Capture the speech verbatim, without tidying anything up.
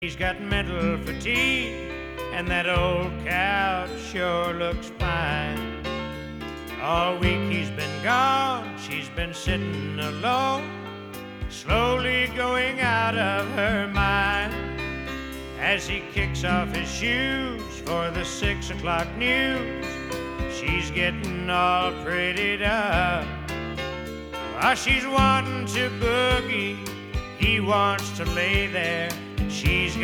He's got mental fatigue, and that old couch sure looks fine. All week he's been gone, she's been sitting alone, slowly going out of her mind. As he kicks off his shoes for the six o'clock news, she's getting all prettied up. While she's wanting to boogie, he wants to lay there. She's